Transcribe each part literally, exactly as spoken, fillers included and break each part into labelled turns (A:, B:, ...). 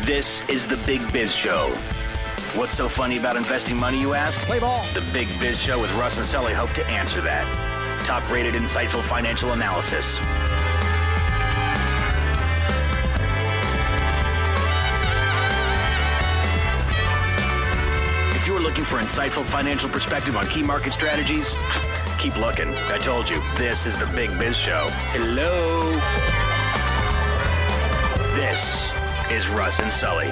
A: This is the Big Biz Show. What's so funny about investing money, you ask?
B: Play ball.
A: The Big Biz Show with Russ and Sully hope to answer that. Top-rated, insightful financial analysis. If you're looking for insightful financial perspective on key market strategies, keep looking. I told you, this is the Big Biz Show. Hello. This is Russ and Sully.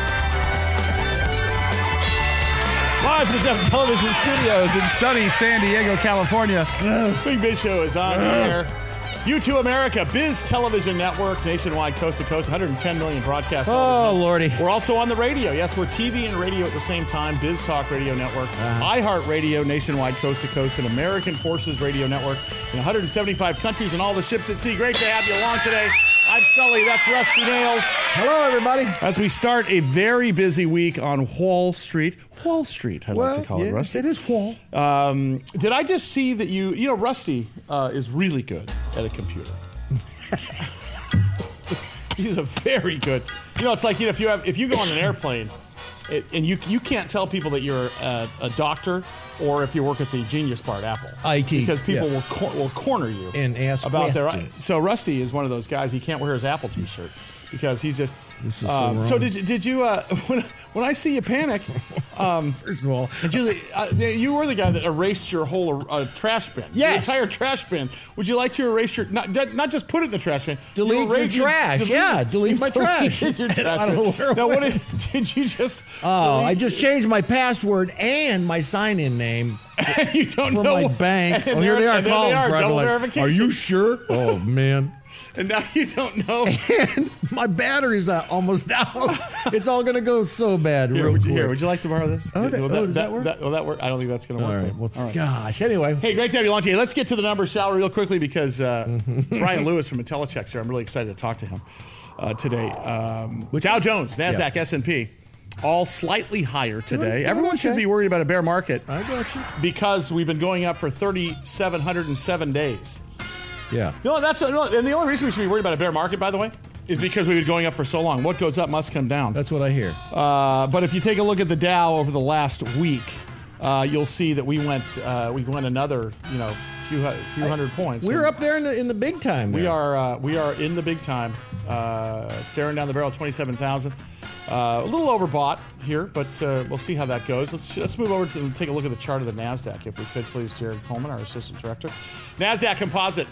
C: Live from the Jeff Television Studios in sunny San Diego, California. Big Biz Show is on the air. U two America, Biz Television Network, nationwide, coast to coast, one hundred ten million broadcast.
B: Oh, Lordy.
C: We're also on the radio. Yes, we're T V and radio at the same time. Biz Talk Radio Network, uh-huh. iHeartRadio, nationwide, coast to coast, and American Forces Radio Network in one hundred seventy-five countries and all the ships at sea. Great to have you along today. I'm Sully. That's Rusty Nails.
B: Hello, everybody.
C: As we start a very busy week on Wall Street. Wall Street, I
B: well,
C: like to call
B: yeah,
C: it, Rusty.
B: It is Wall.
C: Um, did I just see that you, you know, Rusty uh, is really good at a computer. He's a very good, you know, it's like, you know, if you have, if you go on an airplane it, and you you can't tell people that you're a, a doctor or if you work at the Genius Bar at Apple.
B: I T.
C: Because people
B: yeah.
C: will cor- will corner you
B: and ask
C: about their.
B: questions.
C: So Rusty is one of those guys. He can't wear his Apple T-shirt because he's just.
B: This is
C: um,
B: so,
C: so did you, did you uh, when when I see you panic? Um,
B: First of all,
C: did you uh, you were the guy that erased your whole uh, trash bin.
B: Yes.
C: Your entire trash bin. Would you like to erase your not not just put it in the trash bin?
B: delete your
C: erase
B: trash.
C: delete,
B: yeah, delete my trash.
C: Delete your trash
B: I don't know where
C: now,
B: it
C: what
B: went.
C: did, did you just?
B: Oh,
C: delete?
B: I just changed my password and my sign-in name.
C: You don't
B: for
C: know
B: my bank.
C: And
B: Oh, here they are
C: and there
B: calling.
C: They are,
B: for
C: double
B: like,
C: verification.
B: Are you sure? Oh man.
C: And now you don't know.
B: And my battery's uh, almost out. It's all going to go so bad.
C: Here
B: real
C: would, you,
B: quick.
C: here, would you like to borrow this?
B: Oh, that-
C: will
B: oh, does that work?
C: will that work? I don't think that's going to
B: All
C: work.
B: right. Well,
C: all right.
B: gosh. Anyway.
C: Hey, great to have you on today. Let's get to the numbers, shall we, real quickly, because uh, Brian Lewis from Intellicheck's here. I'm really excited to talk to him uh, today. Um, Dow Jones, NASDAQ,
B: Yeah.
C: S and P, all slightly higher today.
B: Good,
C: Everyone
B: okay.
C: should be worried about a bear market
B: I got you.
C: because we've been going up for three thousand seven hundred seven days.
B: Yeah.
C: You know, that's, and the only reason we should be worried about a bear market, by the way, is because we've been going up for so long. What goes up must come down.
B: That's what I hear.
C: Uh, but if you take a look at the Dow over the last week, uh, you'll see that we went uh, we went another you know few few hundred points.
B: We're
C: And
B: up there in the in the big time.
C: We
B: there.
C: are uh, we are in the big time, uh, staring down the barrel, twenty-seven thousand. Uh, a little overbought here, but uh, we'll see how that goes. Let's let's move over to take a look at the chart of the NASDAQ, if we could, please, Jared Coleman, our assistant director. NASDAQ Composite.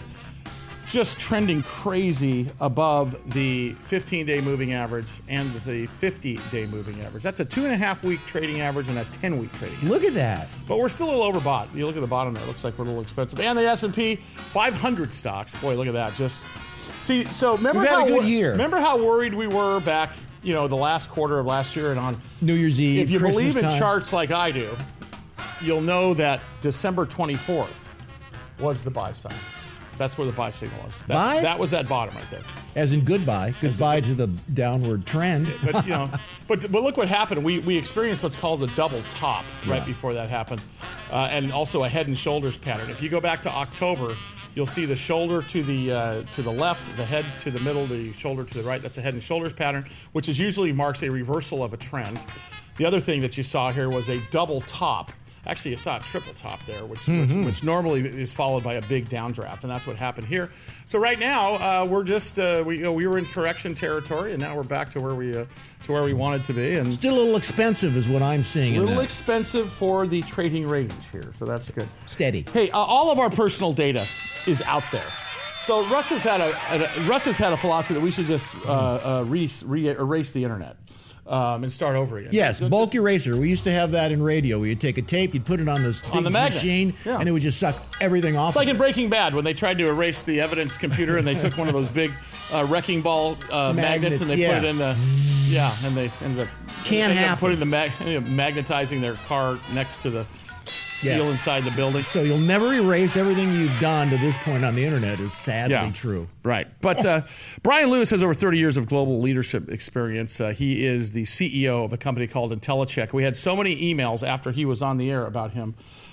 C: Just trending crazy above the fifteen-day moving average and the fifty-day moving average. That's a two-and-a-half-week trading average and a ten-week trading average.
B: Look at that.
C: But we're still a little overbought. You look at the bottom there. It looks like we're a little expensive. And the S and P five hundred stocks. Boy, look at that. Just see. So remember
B: We've had
C: how
B: a good
C: wor-
B: year.
C: Remember how worried we were back, you know, the last quarter of last year and on
B: New Year's Eve.
C: If you
B: Christmas
C: believe in
B: time.
C: charts like I do, you'll know that December twenty-fourth was the buy sign. That's where the buy signal was. That's,
B: Buy?
C: That was that bottom right there.
B: As in goodbye. Goodbye to the downward trend.
C: But you know, but but look what happened. We we experienced what's called the double top right
B: Yeah.
C: before that happened, uh, and also a head and shoulders pattern. If you go back to October, you'll see the shoulder to the uh, to the left, the head to the middle, the shoulder to the right. That's a head and shoulders pattern, which is usually marks a reversal of a trend. The other thing that you saw here was a double top. Actually, you saw a triple top there, which,
B: Mm-hmm.
C: which which normally is followed by a big downdraft, and that's what happened here. So right now, uh, we're just uh, we you know, we were in correction territory, and now we're back to where we uh, to where we wanted to be, and
B: Still a little expensive is what I'm seeing.
C: a
B: in
C: little
B: that.
C: expensive for the trading range here. So that's good.
B: Steady.
C: Hey, uh, all of our personal data is out there. So Russ has had a, a Russ has had a philosophy that we should just uh, uh, re, re, erase the internet. Um, and start over again.
B: Yes,
C: So-
B: bulk eraser. We used to have that in radio. Where you'd take a tape, you'd put it on this big
C: On the magnet.
B: machine,
C: Yeah.
B: and it would just suck everything off.
C: It's like
B: of
C: in
B: it.
C: Breaking Bad when they tried to erase the evidence computer and they took one of those big uh, wrecking ball uh, magnets,
B: Magnets,
C: and they
B: yeah.
C: put it in the yeah, and they ended up
B: Can't
C: ended up
B: happen.
C: putting the mag- ended up magnetizing their car next to the steel
B: Yeah.
C: inside the building.
B: So you'll never erase everything you've done to this point on the internet is sadly
C: Yeah.
B: true.
C: Right. But uh, Brian Lewis has over thirty years of global leadership experience. Uh, he is the C E O of a company called Intellicheck. We had so many emails after he was on the air about him.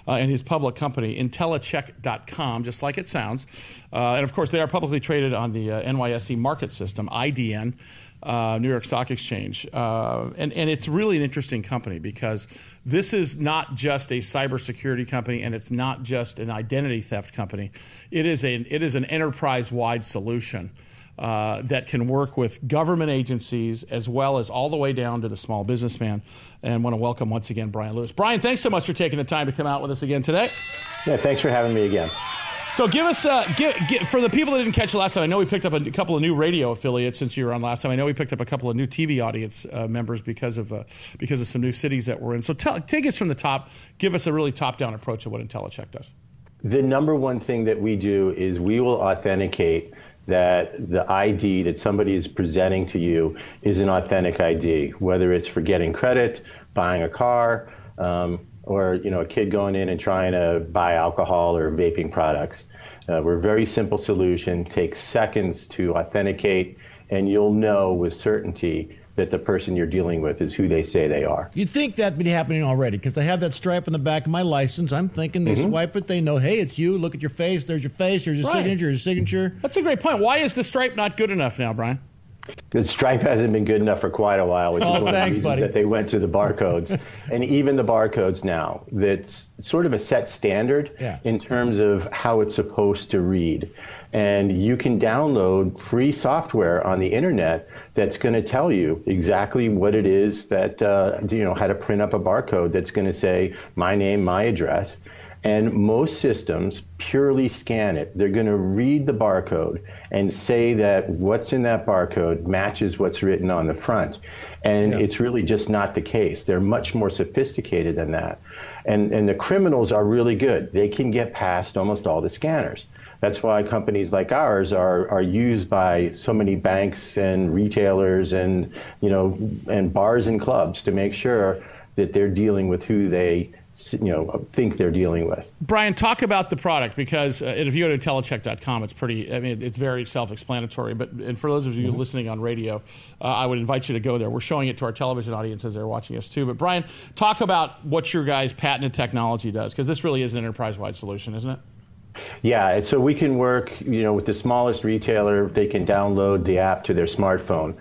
C: uh, and his public company, Intellicheck dot com, just like it sounds. Uh, and, of course, they are publicly traded on the uh, N Y S E market system, I D N, uh, New York Stock Exchange. Uh, and, and it's really an interesting company because this is not just a cybersecurity company and it's not just an identity theft company. It is, a, it is an enterprise-wide solution Uh, that can work with government agencies as well as all the way down to the small businessman. And want to welcome once again Brian Lewis. Brian, thanks so much for taking the time to come out with us again today.
D: Yeah, thanks for having me again.
C: So give us, uh, give, give, for the people that didn't catch it last time, I know we picked up a couple of new radio affiliates since you were on last time. I know we picked up a couple of new T V audience uh, members because of uh, because of some new cities that we're in. So tell, take us from the top. Give us a really top-down approach of what Intellicheck does.
D: The number one thing that we do is we will authenticate that the I D that somebody is presenting to you is an authentic I D, whether it's for getting credit, buying a car, um, or you know a kid going in and trying to buy alcohol or vaping products. Uh, we're a very simple solution, takes seconds to authenticate, and you'll know with certainty that the person you're dealing with is who they say they are.
B: You'd think that'd be happening already because I have that stripe on the back of my license. I'm thinking they mm-hmm. swipe it, they know, hey, it's you. Look at your face. There's your face. Here's your
C: right.
B: signature. Your signature.
C: That's a great point. Why is the stripe not good enough now, Brian?
D: The stripe hasn't been good enough for quite a while, which
B: oh,
D: is one
B: thanks,
D: of the reasons
B: buddy.
D: that they went to the barcodes. And even the barcodes now, that's sort of a set standard
B: yeah.
D: in terms of how it's supposed to read. And you can download free software on the internet that's going to tell you exactly what it is that, uh, you know, how to print up a barcode that's going to say my name, my address. And most systems purely scan it. They're going to read the barcode and say that what's in that barcode matches what's written on the front. And yeah. it's really just not the case. They're much more sophisticated than that. And, and the criminals are really good. They can get past almost all the scanners. That's why companies like ours are, are used by so many banks and retailers and, you know, and bars and clubs to make sure that they're dealing with who they you know, think they're dealing with.
C: Brian, talk about the product because uh, if you go to Intellicheck dot com, it's pretty, I mean, it's very self-explanatory. But and for those of you mm-hmm. listening on radio, uh, I would invite you to go there. We're showing it to our television audience as they're watching us too. But Brian, talk about what your guys' patented technology does because this really is an enterprise-wide solution, isn't it?
D: Yeah, so we can work, you know, with the smallest retailer. They can download the app to their smartphone.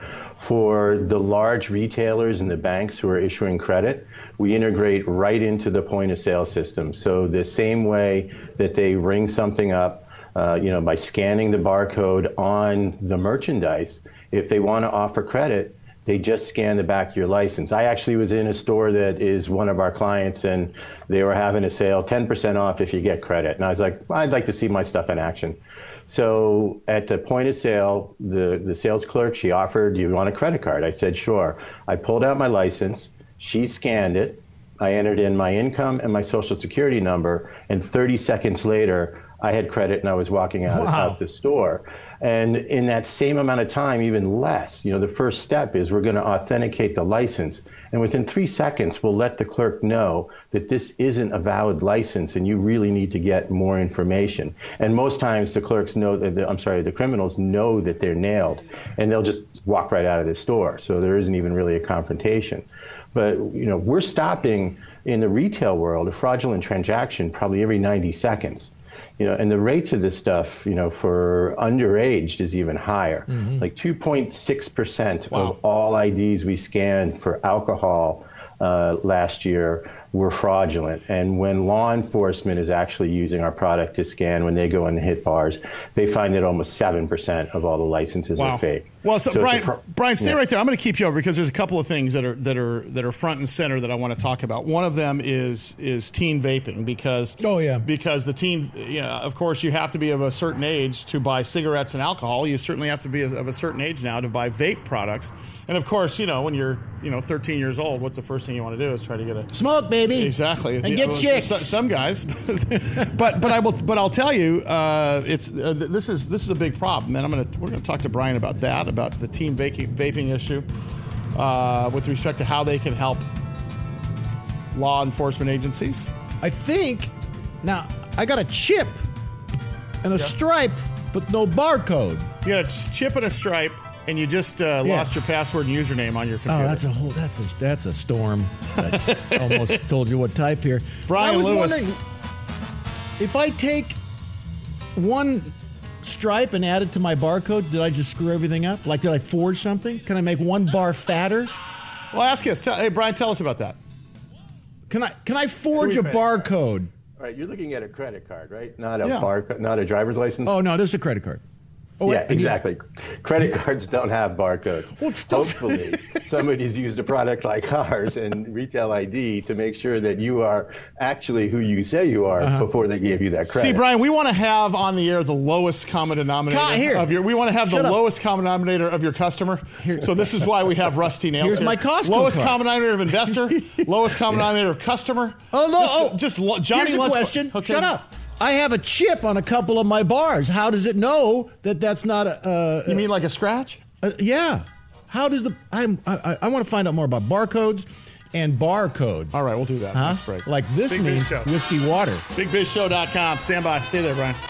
D: For the large retailers and the banks who are issuing credit, we integrate right into the point of sale system. So the same way that they ring something up, uh, you know, by scanning the barcode on the merchandise, if they want to offer credit, they just scan the back of your license. I actually was in a store that is one of our clients, and they were having a sale, ten percent off if you get credit. And I was like, well, I'd like to see my stuff in action. So at the point of sale, the, the sales clerk, she offered, do you want a credit card? I said, sure. I pulled out my license. She scanned it. I entered in my income and my social security number, and thirty seconds later, I had credit and I was walking out, wow. out the store. And in that same amount of time, even less, you know, the first step is we're going to authenticate the license. And within three seconds, we'll let the clerk know that this isn't a valid license and you really need to get more information. And most times the clerks know that, the, I'm sorry, the criminals know that they're nailed and they'll just walk right out of the store. So there isn't even really a confrontation. But, you know, we're stopping in the retail world a fraudulent transaction probably every ninety seconds. You know, and the rates of this stuff, you know, for underaged is even higher. Mm-hmm. Like two point six percent wow. of all I Ds we scanned for alcohol uh, last year were fraudulent. And when law enforcement is actually using our product to scan when they go and hit bars, they find that almost seven percent of all the licenses wow. are fake.
C: Well, so, so Brian, pro- Brian, stay
D: yeah.
C: right there. I'm going to keep you over because there's a couple of things that are that are that are front and center that I want to talk about. One of them is is teen vaping because
B: oh yeah
C: because the teen, you know, of course, you have to be of a certain age to buy cigarettes and alcohol. You certainly have to be of a certain age now to buy vape products. And of course, you know, when you're you know thirteen years old, what's the first thing you want to do is try to get a
B: smoke, baby.
C: Exactly,
B: and get
C: well,
B: chicks.
C: Some guys, but but I will but I'll tell you, uh, it's uh, this is this is a big problem, and I'm gonna we're gonna talk to Brian about that, about the teen vaping. Vaping issue uh, with respect to how they can help law enforcement agencies.
B: I think now I got a chip and a yeah. stripe, but no barcode.
C: You got a chip and a stripe, and you just uh, yeah. lost your password and username on your computer.
B: Oh, that's a whole that's a that's a storm. That's almost told you what type here.
C: Brian
B: I was
C: Lewis.
B: wondering, if I take one stripe and add it to my barcode, did I just screw everything up? Like, did I forge something? Can I make one bar fatter?
C: Well, ask us. Tell, hey, Brian, tell us about that.
B: Can I can I forge a barcode?
D: All right, you're looking at a credit card, right? Not a
C: Yeah.
D: bar, not a driver's license.
B: Oh no, this is a credit card. Oh,
D: yeah,
B: wait,
D: exactly. Credit cards don't have barcodes.
B: Well, it's still-
D: Hopefully, somebody's used a product like ours and Retail I D to make sure that you are actually who you say you are
B: Uh-huh.
D: before they gave you that credit.
C: See, Brian, we want to have on the air the lowest common denominator
B: Ca- here.
C: of your. We want to have
B: Shut
C: the
B: up.
C: lowest common denominator of your customer. So this is why we have Rusty Nails.
B: Here's
C: here.
B: my Costco
C: Lowest
B: card.
C: common denominator of investor. Lowest common denominator of customer.
B: Oh no!
C: Just,
B: oh,
C: just lo- Johnny
B: Here's a
C: Lunchbox-
B: question.
C: Okay.
B: Shut up. I have a chip on a couple of my bars. How does it know that that's not a? Uh,
C: You mean like a scratch?
B: uh, yeah. How does the? I'm, I I want to find out more about barcodes and barcodes.
C: All right, we'll do that.
B: Huh?
C: Next break.
B: Like this
C: Big Biz
B: means
C: Show.
B: whiskey water.
C: big biz show dot com. Stand by. Stay there, Brian.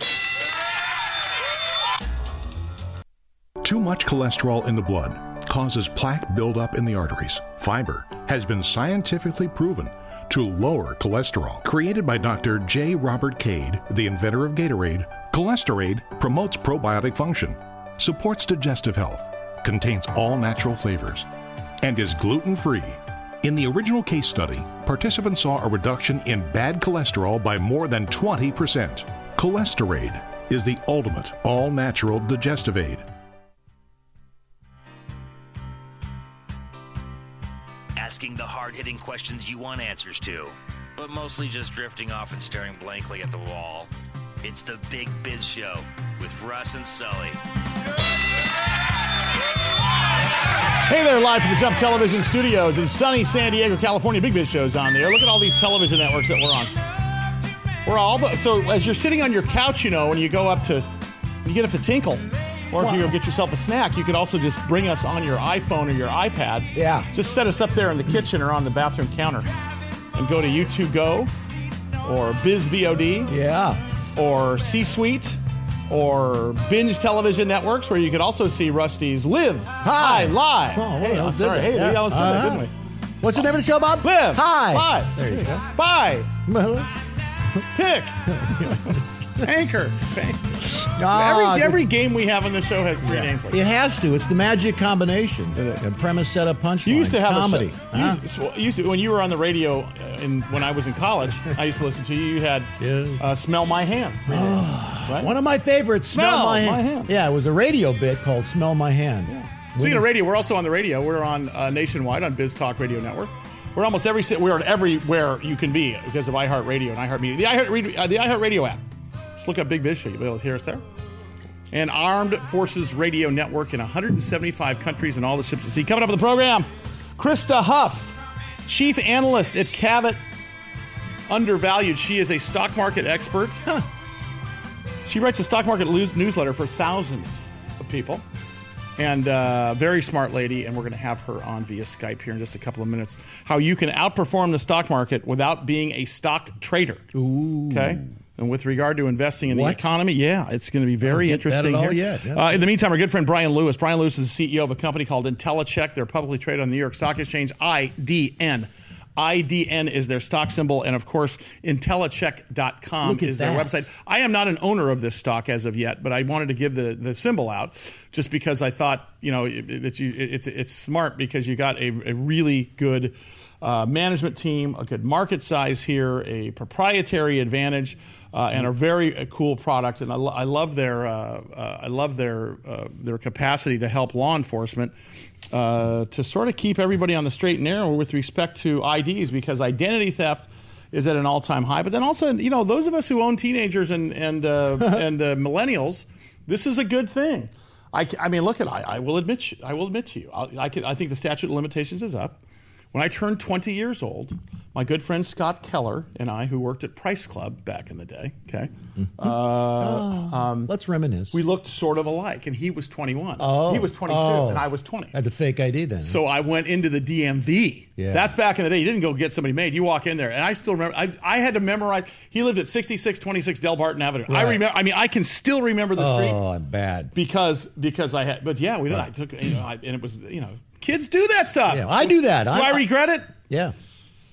E: Too much cholesterol in the blood causes plaque buildup in the arteries. Fiber has been scientifically proven to lower cholesterol. Created by Doctor J. Robert Cade, the inventor of Gatorade, Cholesterade promotes probiotic function, supports digestive health, contains all natural flavors, and is gluten-free. In the original case study, participants saw a reduction in bad cholesterol by more than twenty percent. Cholesterade is the ultimate all-natural digestive aid.
A: Asking the hard-hitting questions you want answers to, but mostly just drifting off and staring blankly at the wall. It's the Big Biz Show with Russ and Sully.
C: Hey there, live from the Jump Television Studios in sunny San Diego, California. Big Biz Show's on there. Look at all these television networks that we're on. We're all the, so as you're sitting on your couch, you know, when you go up to, you get up to Tinkle, or if you go get yourself a snack, you could also just bring us on your iPhone or your iPad.
B: Yeah.
C: Just set us up there in the kitchen or on the bathroom counter, and go to YouTube Go, or Biz V O D,
B: Yeah.
C: or C-Suite, or Binge Television Networks, where you could also see Rusty's Live High Live.
B: Oh, well,
C: hey,
B: that
C: I'm
B: was
C: sorry.
B: good.
C: Hey,
B: Yeah.
C: we almost did that,
B: Uh-huh.
C: didn't we?
B: What's the name of the show, Bob?
C: Live
B: Hi.
C: Live.
B: There you go.
C: Buy. Pick. Anchor.
B: Ah,
C: every,
B: good.
C: every game we have on the show has three names.
B: It has to. It's the magic combination.
C: It is.
B: A premise, set up, punchline.
C: You used to have
B: comedy.
C: a show.
B: Huh?
C: You used, so- you used to, when you were on the radio, uh, in, when I was in college, I used to listen to you. You had
B: Yeah.
C: uh, Smell My Hand. Right?
B: One of my favorites, Smell,
C: Smell
B: My,
C: My
B: hand.
C: Hand.
B: Yeah, it was a radio bit called Smell My Hand.
C: Speaking of radio, we're also on the radio. We're on uh, nationwide on Biz Talk Radio Network. We're almost every ci- we're on everywhere you can be because of iHeartRadio and iHeartMedia. The iHeartRadio uh, the iHeartRadio app. Just look up Big Biz Show. You'll be able to hear us there. And Armed Forces Radio Network in one hundred seventy-five countries and all the ships to see. Coming up on the program, Krista Huff, Chief Analyst at Cabot Undervalued. She is a stock market expert. Huh. She writes a stock market news- newsletter for thousands of people. And uh, very smart lady, and we're going to have her on via Skype here in just a couple of minutes. How you can outperform the stock market without being a stock trader.
B: Ooh.
C: Okay? And with regard to investing in
B: What?
C: the economy, yeah, it's going to be very
B: don't get that
C: interesting
B: at all
C: here.
B: yet, yeah.
C: Uh, in the meantime, our good friend Brian Lewis. Brian Lewis is the C E O of a company called IntelliCheck. They're publicly traded on the New York Stock Exchange, I D N. I D N is their stock symbol, and of course, Intellicheck dot com
B: Look at
C: is their
B: that.
C: website. I am not an owner of this stock as of yet, but I wanted to give the, the symbol out just because I thought, you know, it, it, you, it's it's smart because you got a, a really good uh, management team, a good market size here, a proprietary advantage, uh, and a very uh, cool product. And I, lo- I love their uh, uh, I love their uh, their capacity to help law enforcement. Uh, to sort of keep everybody on the straight and narrow with respect to I Ds, because identity theft is at an all-time high. But then also, you know, those of us who own teenagers and and uh, and uh, millennials, this is a good thing. I, I mean, look at I, I will admit I will admit to you, I, I, can, I think the statute of limitations is up. When I turned twenty years old, my good friend Scott Keller and I, who worked at Price Club back in the day, okay,
B: Mm-hmm.
C: uh,
B: Oh,
C: um,
B: let's reminisce.
C: we looked sort of alike, and he was twenty-one.
B: Oh,
C: he was twenty-two,
B: oh.
C: and I was twenty.
B: Had the fake I D then.
C: So I went into the D M V.
B: Yeah.
C: That's back in the day. You didn't go get somebody made. You walk in there, and I still remember. I, I had to memorize. He lived at sixty-six twenty-six Del Barton Avenue. I
B: Right.
C: remember. I mean, I can still remember the street
B: oh, I'm bad.
C: because because I had. But yeah, we did. I took you know, I, and it was you know, kids do that stuff.
B: Yeah, I do that.
C: Do
B: I-
C: I regret it?
B: Yeah.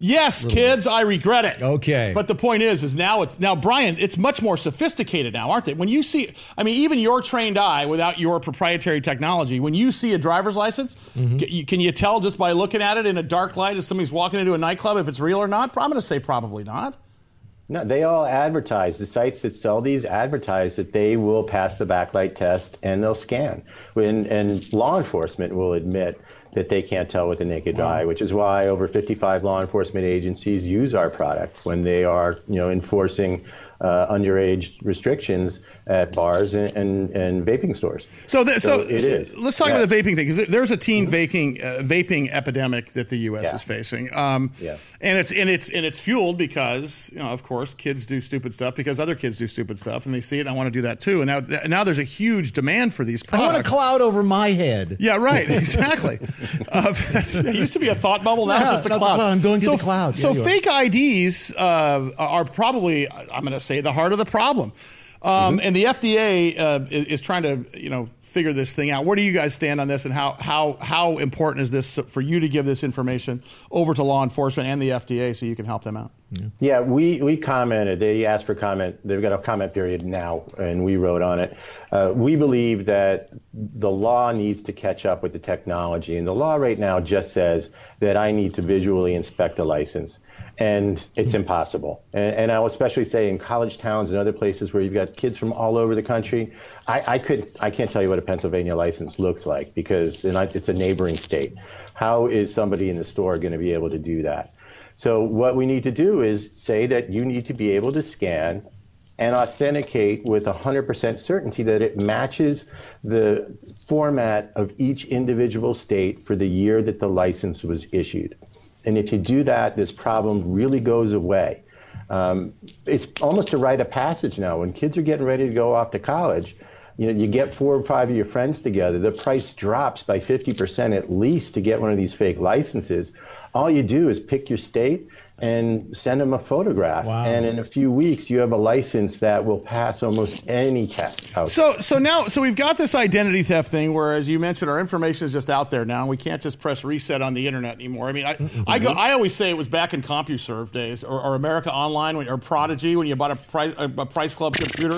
C: Yes, kids, I regret it.
B: Okay.
C: But the point is, is now it's now, Brian, it's much more sophisticated now, aren't they? When you see, I mean, even your trained eye, without your proprietary technology, when you see a driver's license, mm-hmm. can, can you tell just by looking at it in a dark light as somebody's walking into a nightclub if it's real or not? I'm going to say probably not.
D: No, they all advertise. The sites that sell these advertise that they will pass the backlight test and they'll scan. When, and law enforcement will admit that they can't tell with the naked wow. eye, which is why over fifty-five law enforcement agencies use our product when they are, you know, enforcing uh, underage restrictions at bars and, and, and vaping stores.
C: So, the, so,
D: so it is.
C: Let's talk yeah. about the vaping thing, because there's a teen mm-hmm. vaping uh, vaping epidemic that the U S yeah. is facing, um, yeah. and it's and it's and it's fueled because, you know, of course, kids do stupid stuff because other kids do stupid stuff, and they see it. and I want to do that too. And now now there's a huge demand for these products.
B: I want a cloud over my head.
C: Yeah, right. Exactly. uh, it used to be a thought bubble. Now yeah, it's just a cloud.
B: I'm going to
C: so,
B: the cloud.
C: So
B: yeah,
C: fake I Ds uh, are probably, I'm going to say, the heart of the problem. Um, mm-hmm. And the F D A uh, is, is trying to, you know, figure this thing out. Where do you guys stand on this, and how how how important is this for you to give this information over to law enforcement and the F D A so you can help them out?
D: Yeah, yeah we, we commented. They asked for comment. They've got a comment period now, and we wrote on it. Uh, we believe that the law needs to catch up with the technology, and the law right now just says that I need to visually inspect a license. And it's impossible. And, and I'll especially say in college towns and other places where you've got kids from all over the country, I, I could I can't tell you what a Pennsylvania license looks like because it's a neighboring state. How is somebody in the store going to be able to do that? So what we need to do is say that you need to be able to scan and authenticate with one hundred percent certainty that it matches the format of each individual state for the year that the license was issued. And if you do that, this problem really goes away. Um, it's almost a rite of passage now. When kids are getting ready to go off to college, you know, you get four or five of your friends together, the price drops by fifty percent at least to get one of these fake licenses. All you do is pick your state and send them a photograph. Wow. And in a few weeks, you have a license that will pass almost any test. Out
C: so so now, so we've got this identity theft thing where, as you mentioned, our information is just out there now. We can't just press reset on the internet anymore. I mean, I, mm-hmm. I, go, I always say it was back in CompuServe days or, or America Online when, or Prodigy when you bought a price, a, a Price Club computer.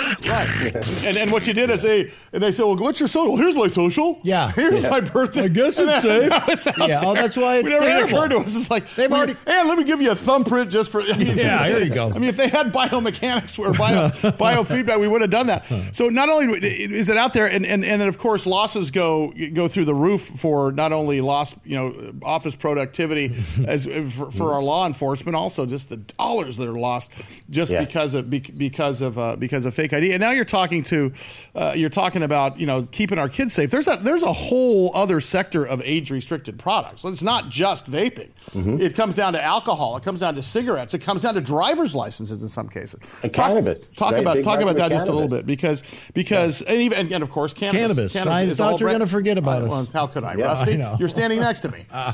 C: Right. and, and what you did is they, and they said, well, what's your social? Here's my social.
B: Yeah.
C: Here's
B: yeah.
C: my birthday.
B: I guess it's safe. It's yeah, oh, that's why it's
C: we never
B: terrible.
C: occurred to us. It's like,
B: they've already,
C: and let me give you a thumbprint just for. I mean,
B: yeah, here you go.
C: I mean, if they had biomechanics or bio, biofeedback, we would have done that. So not only is it out there, and, and, and then of course losses go go through the roof for not only lost, you know, office productivity as for, for our law enforcement, also just the dollars that are lost just yeah. because of because of uh, because of fake I D. And now you're talking to uh, you're talking about, you know, keeping our kids safe. There's a there's a whole other sector of age restricted products. So it's not just vaping. Mm-hmm. It comes down to alcohol. It comes down to cigarettes. It comes down to driver's licenses in some cases.
D: And
C: talk,
D: cannabis.
C: Talk
D: right?
C: about
D: Big
C: talk about that
D: cannabis.
C: just a little bit because because yeah. and even and, and of course cannabis.
B: Cannabis. cannabis I thought you were going to forget about
C: uh,
B: us.
C: Well, how could I,
B: yeah,
C: Rusty?
B: I know.
C: You're standing next to me. Uh.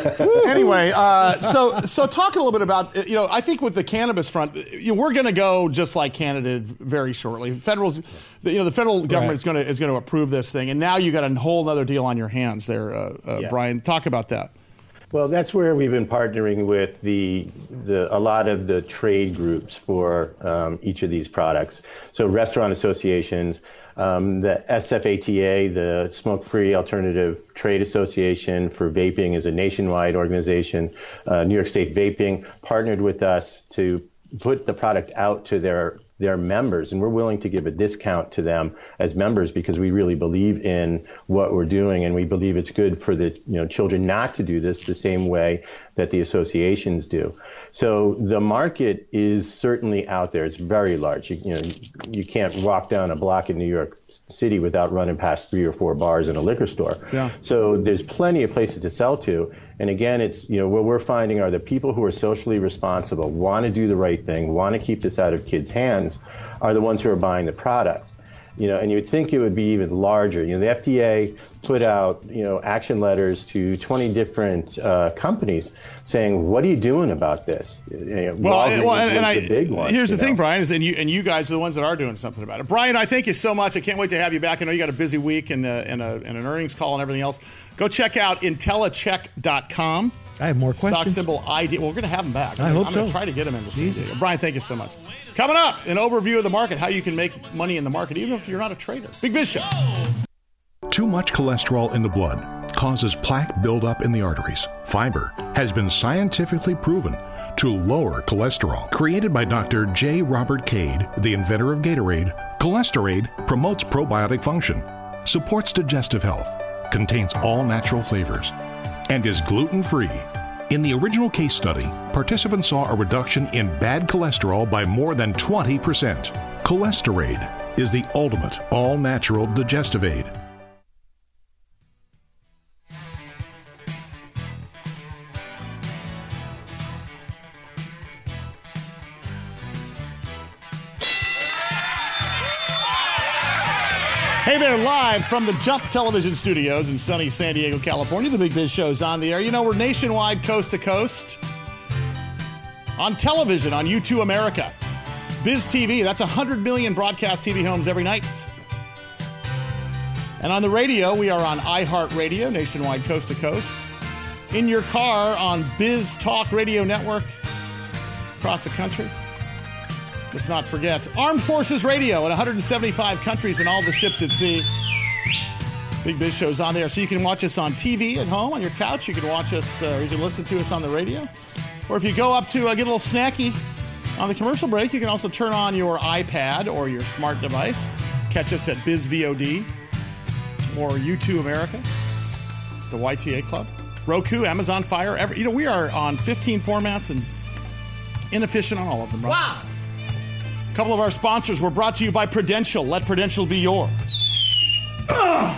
C: Anyway, uh, so so talk a little bit about, you know, I think with the cannabis front, you know, we're going to go just like Canada very shortly. Federals, you know, the federal government right. is going to is going to approve this thing, and now you got a whole other deal on your hands there, uh, uh, yeah. Brian. Talk about that.
D: Well, that's where we've been partnering with the, the a lot of the trade groups for um, each of these products. So restaurant associations, um, the S F A T A, the Smoke Free Alternative Trade Association for Vaping, is a nationwide organization. Uh, New York State Vaping partnered with us to put the product out to their their members, and we're willing to give a discount to them as members because we really believe in what we're doing, and we believe it's good for the you know children not to do this the same way that the associations do. So the market is certainly out there. It's very large. You, you know, you can't walk down a block in New York City without running past three or four bars and a liquor store. Yeah. So there's plenty of places to sell to. And again, it's, you know, what we're finding are the people who are socially responsible, want to do the right thing, want to keep this out of kids' hands, are the ones who are buying the product. You know, and you'd think it would be even larger. You know, the F D A put out, you know, action letters to twenty different uh, companies saying, "What are you doing about this?" You know,
C: well, and, well, and, and I,
D: the big one,
C: here's the
D: know?
C: thing, Brian, is and you and you guys are the ones that are doing something about it. Brian, I thank you so much. I can't wait to have you back. I know you got a busy week and, uh, and, a, and an earnings call and everything else. Go check out Intellicheck dot com.
B: I have more
C: Stock
B: questions.
C: symbol I D. Well, we're going to have him back.
B: I
C: I'm
B: hope
C: I'm going
B: so.
C: to try to get him into San Diego. Brian, thank you so much. Coming up, an overview of the market, how you can make money in the market, even if you're not a trader. Big Biz Show.
E: Too much cholesterol in the blood causes plaque buildup in the arteries. Fiber has been scientifically proven to lower cholesterol. Created by Doctor J. Robert Cade, the inventor of Gatorade, Cholesterade promotes probiotic function, supports digestive health, contains all natural flavors, and is gluten-free. In the original case study, participants saw a reduction in bad cholesterol by more than twenty percent. Cholesterade is the ultimate all-natural digestive aid.
C: Hey there, live from the Jump Television Studios in sunny San Diego, California. The Big Biz Show's on the air. You know, we're nationwide, coast to coast. On television, on U two America. Biz T V, that's one hundred million broadcast T V homes every night. And on the radio, we are on iHeartRadio, nationwide, coast to coast. In your car on Biz Talk Radio Network across the country. Let's not forget Armed Forces Radio in one hundred seventy-five countries and all the ships at sea. Big Biz Show's on there, so you can watch us on T V at home, on your couch. You can watch us, uh, you can listen to us on the radio. Or if you go up to uh, get a little snacky on the commercial break, you can also turn on your iPad or your smart device. Catch us at BizVOD or U two America, the Y T A Club, Roku, Amazon Fire. Every, you know, we are on fifteen formats and inefficient on all of them. Right?
B: Wow.
C: A couple of our sponsors were brought to you by Prudential. Let Prudential be yours. Ugh.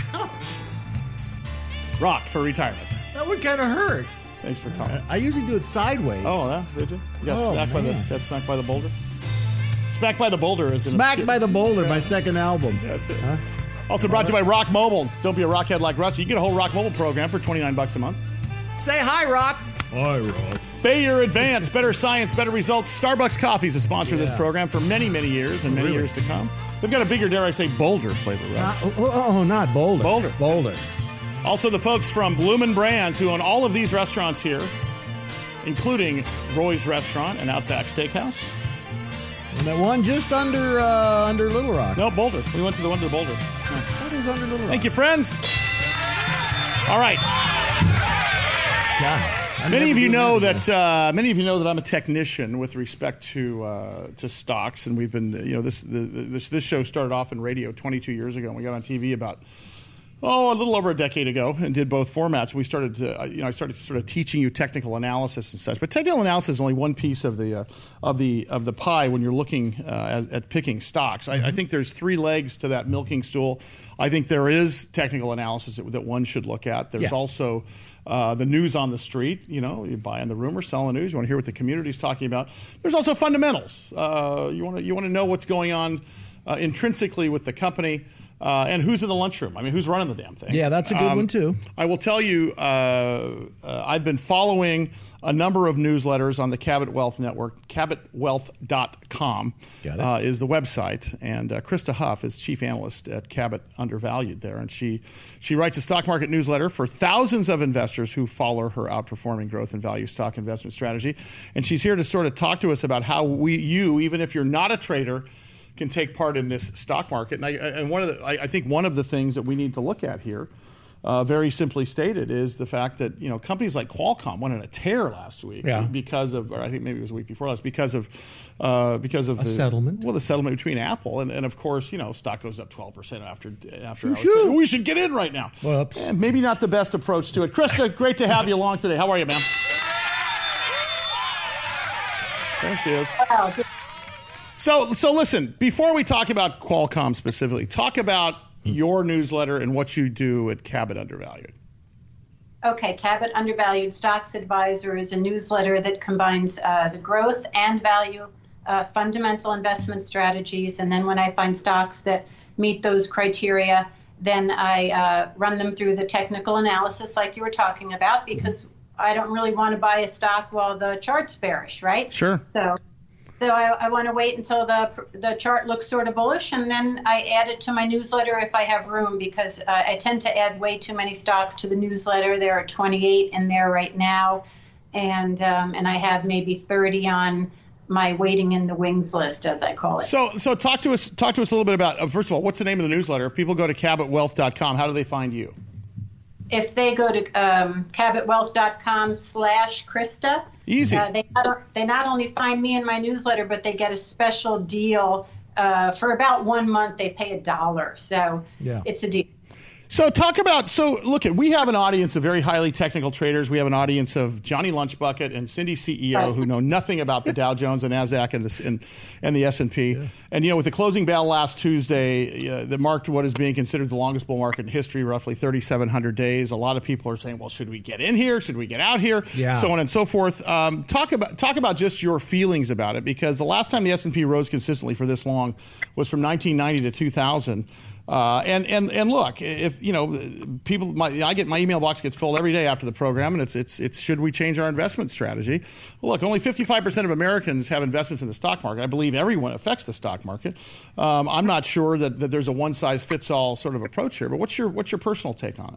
C: Rock for retirement.
B: That would kind of hurt.
C: Thanks for calling.
B: I usually do it sideways.
C: Oh, yeah, did you? You got
B: Oh,
C: smacked by the
B: man.
C: got smacked by the boulder. Smacked by the boulder is an
B: Smacked by the Boulder, my second album.
C: Yeah, that's it.
B: Huh?
C: Also brought to you by Rock Mobile. Don't be a rockhead like Russ. You get a whole Rock Mobile program for twenty-nine bucks a month.
B: Say hi, Rock. Hi, Rock.
C: Bayer Advance, better science, better results. Starbucks Coffee is a sponsor of this
B: Yeah.
C: program for many, many years and many
B: Really?
C: years to come. They've got a bigger, dare I say, Boulder flavor, Russ.
B: Uh, oh, oh, not Boulder.
C: Boulder.
B: Boulder.
C: Also, the folks from Bloomin' Brands who own all of these restaurants here, including Roy's Restaurant and Outback Steakhouse.
B: And that one just under uh, under Little Rock.
C: No, Boulder. We went to the one to the Boulder.
B: That is under Little Rock.
C: Thank you, friends. All right.
B: God. I
C: Many
B: never
C: of you
B: do
C: know
B: that.
C: that uh, many of you know that I'm a technician with respect to uh, to stocks, and we've been you know this the, this this show started off in radio twenty-two years ago, and we got on T V about oh a little over a decade ago, and did both formats. We started to, uh, you know I started sort of teaching you technical analysis and such, but technical analysis is only one piece of the uh, of the of the pie when you're looking uh, as, at picking stocks. I, I think there's three legs to that milking stool. I think there is technical analysis that, that one should look at. There's
B: Yeah.
C: also Uh, the news on the street, you know, you buy in the rumor, sell the news. You want to hear what the community's talking about. There's also fundamentals. Uh, you want to you want to know what's going on uh, intrinsically with the company uh, and who's in the lunchroom. I mean, who's running the damn thing?
B: Yeah, that's a good
C: Um,
B: one, too.
C: I will tell you, uh, uh, I've been following a number of newsletters on the Cabot Wealth Network. cabot wealth dot com
B: Got it.
C: uh, is the website, and uh, Krista Huff is chief analyst at Cabot Undervalued there, and she she writes a stock market newsletter for thousands of investors who follow her outperforming growth and value stock investment strategy, and she's here to sort of talk to us about how we, you, even if you're not a trader, can take part in this stock market. And I, and one of the, I, I think one of the things that we need to look at here, uh, very simply stated, is the fact that you know companies like Qualcomm went on a tear last week
B: Yeah.
C: because of, or I think maybe it was a week before last, because of uh, because of
B: A
C: the
B: settlement.
C: Well, the settlement between Apple and, and of course you know stock goes up twelve percent after after hours.
B: Shoo-shoo.
C: We should get in right now.
B: Whoops.
C: Eh, maybe not the best approach to it. Krista, great to have you along today. How are you, ma'am? There she is.
F: Wow.
C: So, so listen, before we talk about Qualcomm specifically, talk about your newsletter and what you do at Cabot Undervalued.
F: Okay, Cabot Undervalued Stocks Advisor is a newsletter that combines uh, the growth and value uh, fundamental investment strategies. And then when I find stocks that meet those criteria, then I uh, run them through the technical analysis like you were talking about, because I don't really want to buy a stock while the chart's bearish, right?
C: Sure.
F: So So I, I want to wait until the the chart looks sort of bullish, and then I add it to my newsletter if I have room, because uh, I tend to add way too many stocks to the newsletter. There are twenty-eight in there right now, and um, and I have maybe thirty on my waiting in the wings list, as I call it.
C: So so talk to us talk to us a little bit about, uh, first of all, what's the name of the newsletter? If people go to cabot wealth dot com, how do they find you?
F: If they go to um, cabot wealth dot com slash Krista,
C: Easy.
F: Uh, they, not, they not only find me in my newsletter, but they get a special deal. Uh, for about one month, they pay a dollar. So
B: yeah.
F: It's a deal.
C: So talk about, so look, at we have an audience of very highly technical traders. We have an audience of Johnny Lunchbucket and Cindy C E O
F: right.
C: who know nothing about the Dow Jones and NASDAQ and the, and, and the S and P. Yeah. And, you know, with the closing bell last Tuesday uh, that marked what is being considered the longest bull market in history, roughly thirty-seven hundred days, a lot of people are saying, well, should we get in here? Should we get out here?
B: Yeah.
C: So on and so forth. Um, talk about talk about just your feelings about it, because the last time the S and P rose consistently for this long was from nineteen ninety to two thousand. Uh, and, and, and look, if, you know, people, my, I get my email box gets filled every day after the program, and it's, it's, it's, should we change our investment strategy? Well, look, only fifty-five percent of Americans have investments in the stock market. I believe everyone affects the stock market. Um, I'm not sure that, that there's a one size fits all sort of approach here, but what's your, what's your personal take on it?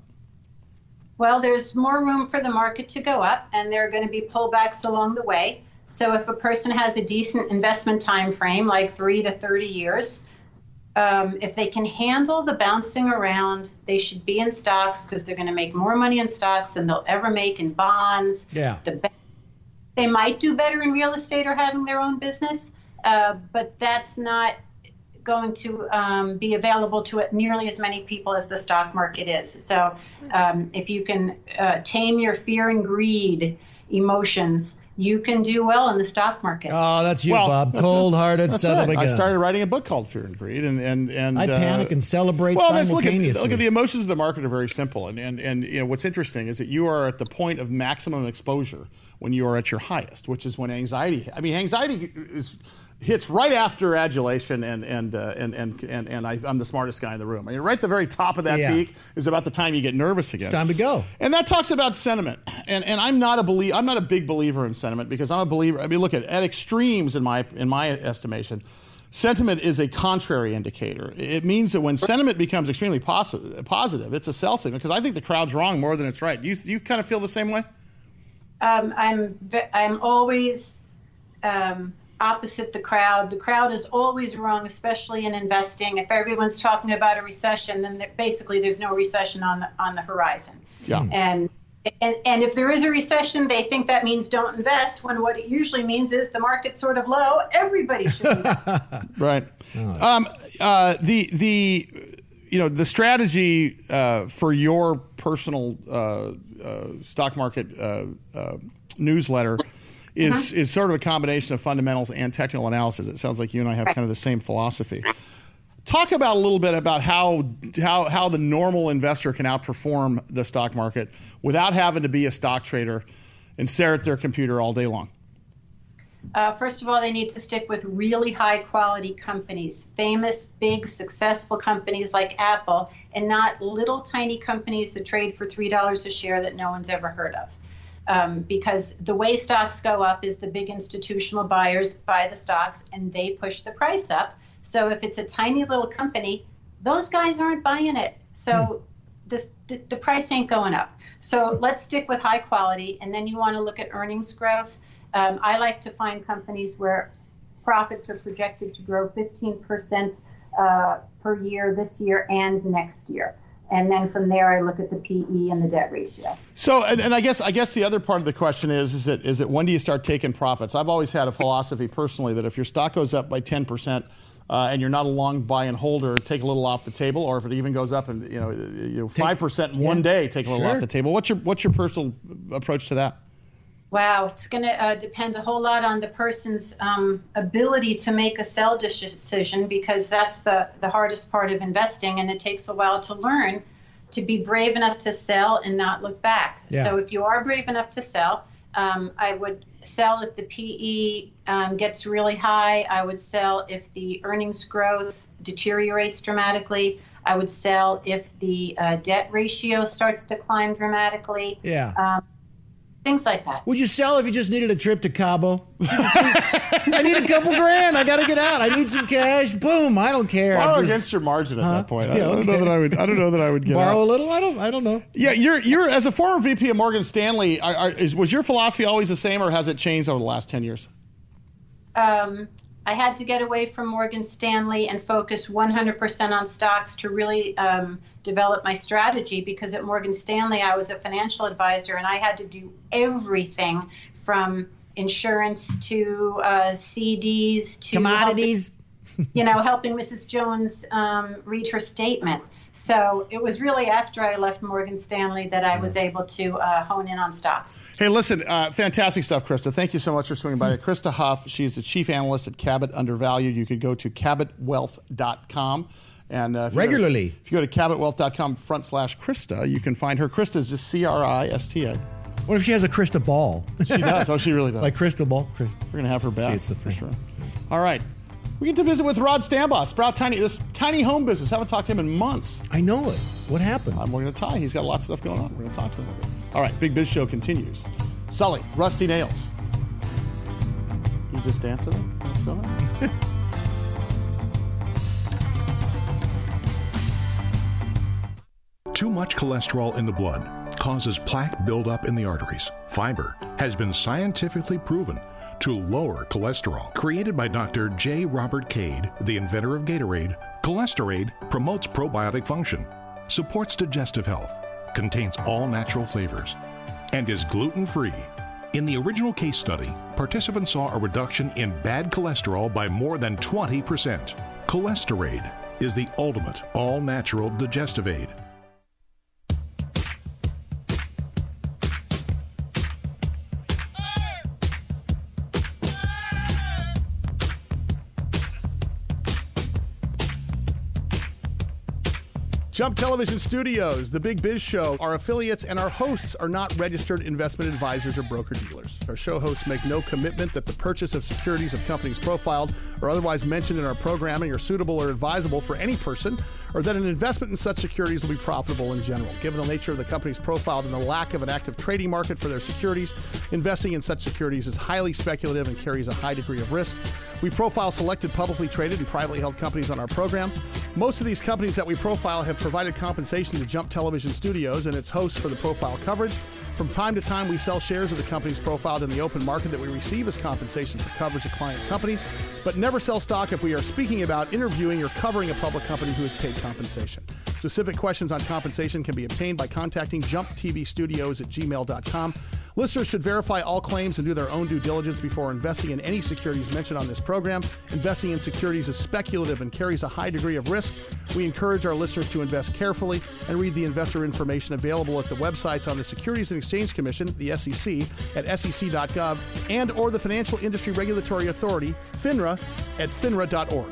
F: Well, there's more room for the market to go up, and there are going to be pullbacks along the way. So if a person has a decent investment time frame, like three to thirty years, Um, if they can handle the bouncing around, they should be in stocks, because they're going to make more money in stocks than they'll ever make in bonds.
B: Yeah.
F: The be- they might do better in real estate or having their own business, uh, but that's not going to um, be available to it nearly as many people as the stock market is. So um, if you can uh, tame your fear and greed emotions, you can do well in the stock market.
B: Oh, that's you,
C: Well,
B: Bob.
C: that's
B: Cold-hearted
C: That's
B: son
C: right.
B: of a gun.
C: I started writing a book called Fear and Greed, and and and
B: I
C: uh,
B: panic and celebrate
C: well, let's look at,
B: simultaneously.
C: look at the emotions of the market are very simple, and and and you know what's interesting is that you are at the point of maximum exposure when you are at your highest, which is when anxiety. I mean, anxiety is hits right after adulation, and and uh, and and and and I, I'm the smartest guy in the room. I mean, right at the very top of that
B: Yeah.
C: peak is about the time you get nervous again.
B: It's time to go.
C: And that talks about sentiment. And and I'm not a belie- I'm not a big believer in sentiment, because I'm a believer. I mean, look at at extremes in my in my estimation. Sentiment is a contrary indicator. It means that when sentiment becomes extremely positive, positive, it's a sell signal, because I think the crowd's wrong more than it's right. You you kind of feel the same way?
F: Um, I'm ve- I'm always um, opposite the crowd. The crowd is always wrong, especially in investing. If everyone's talking about a recession, then there, basically there's no recession on the on the horizon.
C: Yeah.
F: And and and if there is a recession, they think that means don't invest. When what it usually means is the market's sort of low. Everybody should invest.
C: Right. Um, uh, the the you know the strategy uh, for your personal uh, uh, stock market uh, uh, newsletter is uh-huh. is sort of a combination of fundamentals and technical analysis. It sounds like you and I have kind of the same philosophy. Talk about a little bit about how how how the normal investor can outperform the stock market without having to be a stock trader and stare at their computer all day long.
F: Uh, first of all, they need to stick with really high quality companies, famous, big, successful companies like Apple, and not little tiny companies that trade for three dollars a share that no one's ever heard of. Um, because the way stocks go up is the big institutional buyers buy the stocks and they push the price up. So if it's a tiny little company, those guys aren't buying it. So hmm. this, the, the price ain't going up. So let's stick with high quality, and then you want to look at earnings growth. Um, I like to find companies where profits are projected to grow fifteen percent uh, per year this year and next year. And then from there, I look at the P E and the debt ratio.
C: So, and, and I guess I guess the other part of the question is, is that is that when do you start taking profits? I've always had a philosophy personally that if your stock goes up by ten percent uh, and you're not a long buy and holder, take a little off the table, or if it even goes up and you know you know five percent in one day, take a little
B: sure.
C: off the table. What's your what's your personal approach to that?
F: Wow, it's going to uh, depend a whole lot on the person's um, ability to make a sell decision, because that's the, the hardest part of investing, and it takes a while to learn to be brave enough to sell and not look back.
B: Yeah.
F: So if you are brave enough to sell, um, I would sell if the P E um, gets really high. I would sell if the earnings growth deteriorates dramatically. I would sell if the uh, debt ratio starts to climb dramatically.
B: Yeah.
F: Um, things like that.
B: Would you sell if you just needed a trip to Cabo? I need a couple grand. I got to get out. I need some cash. Boom. I don't care.
C: Borrow
B: just,
C: against your margin at
B: huh?
C: that point. I,
B: Yeah,
C: I don't
B: okay.
C: know that I would. I don't know that I would get
B: borrow
C: out.
B: a little. I don't. I don't know.
C: Yeah, you're you're as a former V P of Morgan Stanley. Are, are, is, was your philosophy always the same, or has it changed over the last ten years?
F: Um, I had to get away from Morgan Stanley and focus one hundred percent on stocks to really um, develop my strategy, because at Morgan Stanley, I was a financial advisor and I had to do everything from insurance to uh, C Ds to
B: Commodities.
F: Helping, you know, helping Missus Jones um, read her statement. So it was really after I left Morgan Stanley that I was able to uh, hone in on stocks.
C: Hey, listen, uh, fantastic stuff, Krista. Thank you so much for swinging by. Krista Huff, she's the chief analyst at Cabot Undervalued. You could go to cabot wealth dot com. And uh, if you
B: Regularly.
C: Go to, if you go to cabot wealth dot com front slash Krista, you can find her. Krista is just C R I S T A.
B: What if she has a crystal ball?
C: She does. Oh, she really does.
B: Like crystal ball? Crystal.
C: We're going to have her back,
B: See, it's the
C: for
B: thing.
C: sure. All right. We get to visit with Rod Stambaugh, Sprout Tiny, this tiny home business. Haven't talked to him in months.
B: I know it. What happened?
C: Um, we're going to tie. He's got lots of stuff going on. We're going to talk to him. All right, Big Biz Show continues. Sully, Rusty Nails. You just dancing? What's going on?
E: Too much cholesterol in the blood causes plaque buildup in the arteries. Fiber has been scientifically proven to lower cholesterol. Created by Doctor J. Robert Cade, the inventor of Gatorade, Cholesterade promotes probiotic function, supports digestive health, contains all natural flavors, and is gluten-free. In the original case study, participants saw a reduction in bad cholesterol by more than twenty percent. Cholesterade is the ultimate all-natural digestive aid.
C: Jump Television Studios, The Big Biz Show, our affiliates and our hosts are not registered investment advisors or broker-dealers. Our show hosts make no commitment that the purchase of securities of companies profiled or otherwise mentioned in our programming are suitable or advisable for any person, or that an investment in such securities will be profitable in general. Given the nature of the companies profiled and the lack of an active trading market for their securities, investing in such securities is highly speculative and carries a high degree of risk. We profile selected publicly traded and privately held companies on our program. Most of these companies that we profile have provided compensation to Jump Television Studios and its hosts for the profile coverage. From time to time, we sell shares of the companies profiled in the open market that we receive as compensation for coverage of client companies, but never sell stock if we are speaking about, interviewing, or covering a public company who has paid compensation. Specific questions on compensation can be obtained by contacting jump t v studios at gmail dot com. Listeners should verify all claims and do their own due diligence before investing in any securities mentioned on this program. Investing in securities is speculative and carries a high degree of risk. We encourage our listeners to invest carefully and read the investor information available at the websites on the Securities and Exchange Commission, the S E C, at S E C dot gov, and or the Financial Industry Regulatory Authority, FINRA, at finra dot org.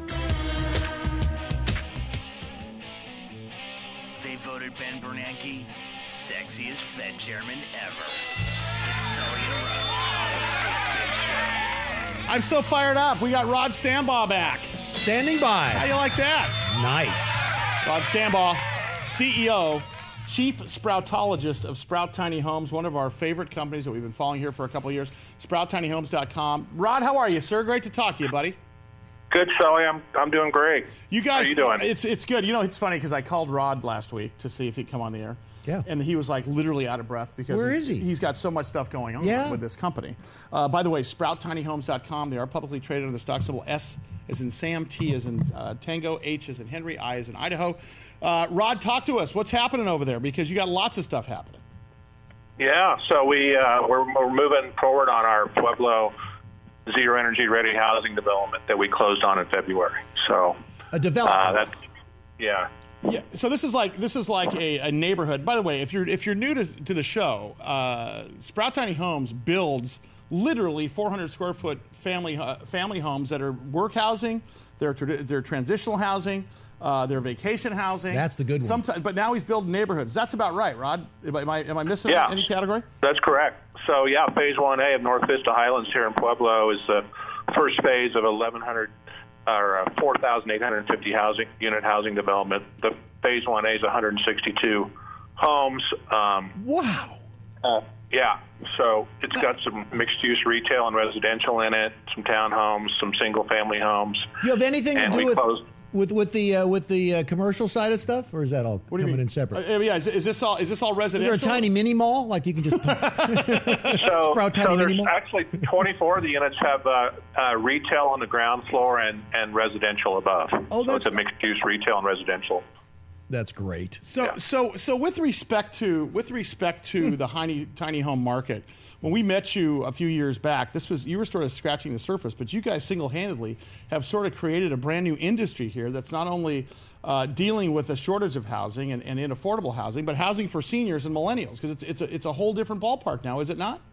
A: They voted Ben Bernanke sexiest Fed chairman ever. It's Sully and Russ on the Big Biz Show.
C: I'm so fired up. We got Rod Stambaugh back.
B: Standing by.
C: How you like that?
B: Nice.
C: Rod Stambaugh, C E O, Chief Sproutologist of Sprout Tiny Homes, one of our favorite companies that we've been following here for a couple of years, sprout tiny homes dot com. Rod, how are you, sir? Great to talk to you, buddy.
G: Good, Sully. I'm I'm doing great.
C: You guys,
G: how you doing?
C: It's it's good. You know, it's funny because I called Rod last week to see if he'd come on the air.
B: Yeah.
C: And he was like literally out of breath because
B: Where
C: he's,
B: is he?
C: he's got so much stuff going on
B: Yeah.
C: with this company. Uh, by the way, sprout tiny homes dot com. They are publicly traded under the stock symbol S as in Sam, T as in uh, Tango, H as in Henry, I as in Idaho. Uh, Rod, talk to us. What's happening over there? Because you got lots of stuff happening.
G: Yeah. So we uh, we're, we're moving forward on our Pueblo zero energy ready housing development that we closed on in February. So
B: A development.
G: uh, that yeah.
C: Yeah, so this is like this is like a, a neighborhood. By the way, if you're if you're new to, to the show, uh, Sprout Tiny Homes builds literally four hundred square foot family uh, family homes that are work housing, they're tra- they're transitional housing, uh, they're vacation housing.
B: That's the good one.
C: Sometimes, but now he's building neighborhoods. That's about right, Rod. Am I am I missing
G: Yeah.
C: any category?
G: That's correct. So yeah, Phase one A of North Vista Highlands here in Pueblo is the first phase of eleven hundred or uh, four thousand eight hundred fifty housing unit housing development. The Phase one A is one hundred sixty-two homes. Um,
B: Wow.
G: uh, Yeah, so it's got some mixed-use retail and residential in it, some townhomes, some single-family homes.
B: You have anything to
G: and
B: do
G: we
B: with
G: closed.
B: with with the uh, with the uh, commercial side of stuff, or is that all
C: What do you
B: coming
C: mean?
B: in separate?
C: Uh, yeah, is, is this all? Is this all
B: Is there
C: residential?
B: a tiny mini mall like you can just
G: So,
B: Sprout
G: so
B: Tiny
G: there's
B: Mini Mall?
G: actually twenty-four of the units have uh, uh, retail on the ground floor and, and residential above.
B: Oh,
G: so it's
B: that's-
G: a mixed-use retail and residential.
B: That's great.
C: So,
G: Yeah.
C: so, so with respect to with respect to the tiny tiny home market, when we met you a few years back, this was you were sort of scratching the surface, but you guys single-handedly have sort of created a brand new industry here that's not only uh, dealing with a shortage of housing and, and inaffordable housing, but housing for seniors and millennials, because it's it's a it's a whole different ballpark now, is it not?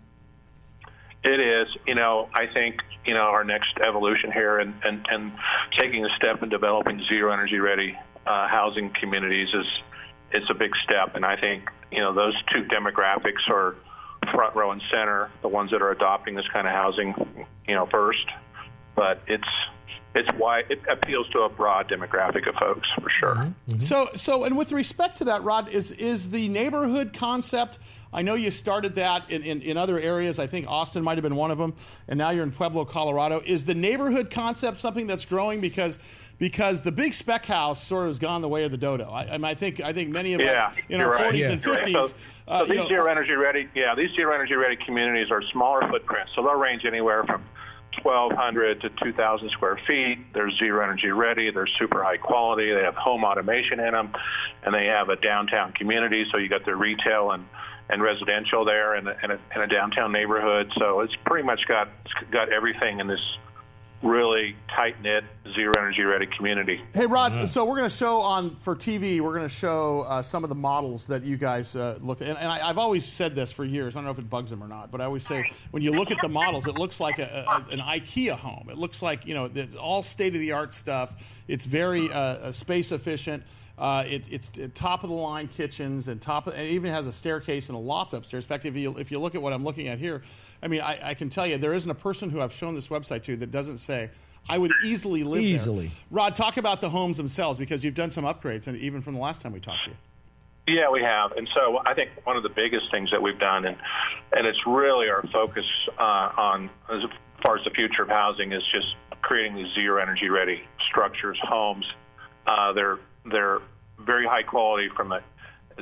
G: It is. You know, I think, you know, our next evolution here and, and, and taking a step in developing zero energy ready uh, housing communities is it's a big step. And I think, you know, those two demographics are front row and center, the ones that are adopting this kind of housing, you know, first. But it's it's why it appeals to a broad demographic of folks, for sure.
C: Mm-hmm. So, so, and with respect to that, Rod, is is the neighborhood concept? I know you started that in, in, in other areas. I think Austin might have been one of them, and now you're in Pueblo, Colorado. Is the neighborhood concept something that's growing because because the big spec house sort of has gone the way of the dodo? I, I think I think many of
G: Yeah,
C: us in
G: you're
C: our
G: right.
C: forties
B: Yeah.
C: and
G: You're right.
C: fifties.
G: So,
C: uh,
G: so
C: you
G: these
C: know,
G: zero energy ready, yeah, these zero energy ready communities are smaller footprints. So they'll range anywhere from twelve hundred to two thousand square feet. They're zero energy ready. They're super high quality. They have home automation in them, and they have a downtown community. So you got the retail and, and residential there, and a, and, a, and a downtown neighborhood. So it's pretty much got it's got everything in this really tight-knit, zero-energy ready community.
C: Hey, Rod, so we're going to show on, for T V, we're going to show uh, some of the models that you guys uh, look at. And, and I, I've always said this for years. I don't know if it bugs them or not, but I always say when you look at the models, it looks like a, a, an IKEA home. It looks like, you know, it's all state-of-the-art stuff. It's very uh, space-efficient. Uh, it, it's top-of-the-line kitchens, and top. Of, it even has a staircase and a loft upstairs. In fact, if you if you look at what I'm looking at here, I mean, I, I can tell you there isn't a person who I've shown this website to that doesn't say, I would easily live
B: Easily.
C: there. Rod, talk about the homes themselves, because you've done some upgrades, and even from the last time we talked to you.
G: Yeah, we have. And so I think one of the biggest things that we've done, and, and it's really our focus uh, on as far as the future of housing, is just creating these zero-energy ready structures, homes. Uh, they're they're very high quality from the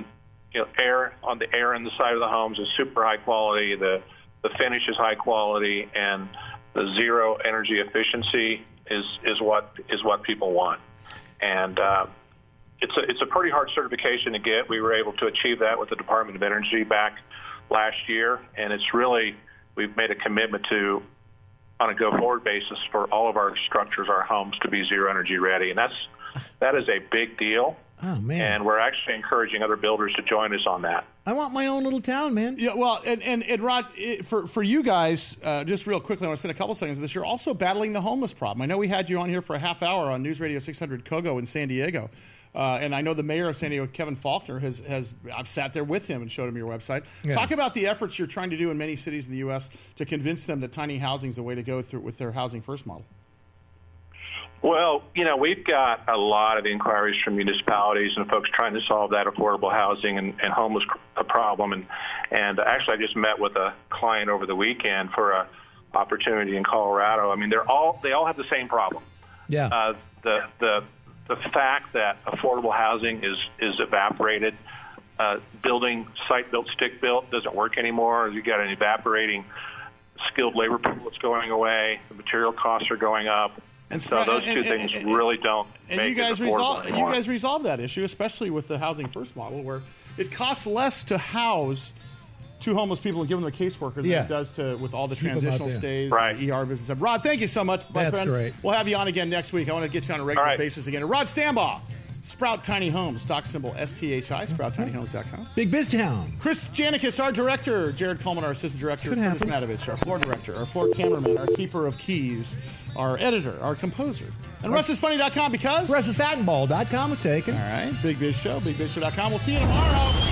G: you know air on the air in the side of the homes is super high quality. The the finish is high quality, and the zero energy efficiency is is what is what people want. And uh, it's a it's a pretty hard certification to get. We were able to achieve that with the Department of Energy back last year, and it's really we've made a commitment to, on a go-forward basis, for all of our structures, our homes, to be zero energy ready, and that's that is a big deal.
B: Oh, man.
G: And we're actually encouraging other builders to join us on that.
B: I want my own little town, man.
C: Yeah, well, and, and, and Rod, it, for, for you guys, uh, just real quickly, I want to spend a couple seconds on this. You're also battling the homeless problem. I know we had you on here for a half hour on News Radio six hundred Kogo in San Diego. Uh, and I know the mayor of San Diego, Kevin Faulkner, has, has I've sat there with him and showed him your website.
B: Yeah.
C: Talk about the efforts you're trying to do in many cities in the U S to convince them that tiny housing is the way to go through with their Housing First model.
G: Well, you know, we've got a lot of inquiries from municipalities and folks trying to solve that affordable housing and, and homeless problem. And, and actually, I just met with a client over the weekend for a opportunity in Colorado. I mean, they're all they all have the same problem.
B: Yeah.
G: Uh, the the the fact that affordable housing is is evaporated. Uh, building site built, stick built doesn't work anymore. You got an evaporating skilled labor pool that's going away. The material costs are going up. And so those two
C: and,
G: things
C: and, and,
G: really don't
C: and
G: make
C: you guys
G: it affordable
C: resolve
G: anymore.
C: you guys resolve that issue, especially with the Housing First model, where it costs less to house two homeless people and give them a caseworker than
B: Yeah.
C: it does to with all the
B: Keep 'em out
C: transitional
B: there.
C: stays,
G: Right.
C: and the E R visits. Rod, thank you so much, my
B: That's
C: friend.
B: great.
C: We'll have you on again next week. I want to get you on a regular
G: All right.
C: basis again. Rod Stambaugh, Sprout Tiny Homes, stock symbol S T H I, sprout tiny homes dot com.
B: Big Biz Town.
C: Chris Janikis, our director. Jared Coleman, our assistant director.
B: Could
C: Curtis
B: happen.
C: Matovich, our floor director. Our floor cameraman, our keeper of keys. Our editor, our composer. And Russ is funny dot com because...
B: Russ is fat and ball dot com is taken.
C: All right. Big Biz Show, big biz show dot com. We'll see you tomorrow.